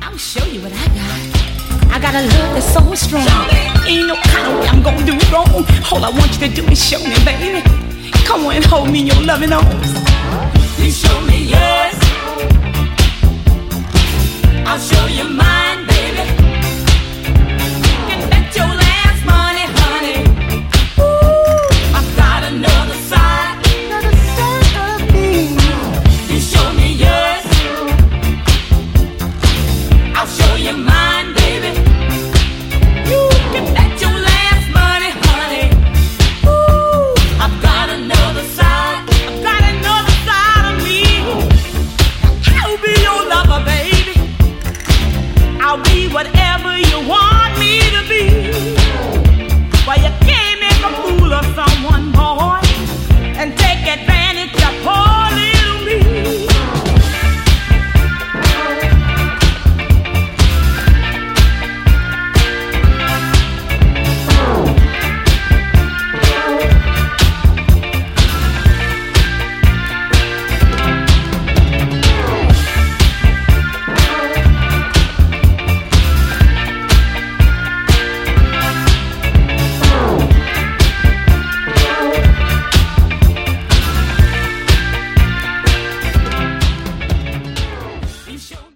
I'll show you what I got. I got a love that's so strong. Ain't no kind of way I'm gonna do wrong. All I want you to do is show me, baby. Come on and hold me in your loving arms. Please show me yours. I'll show you mine.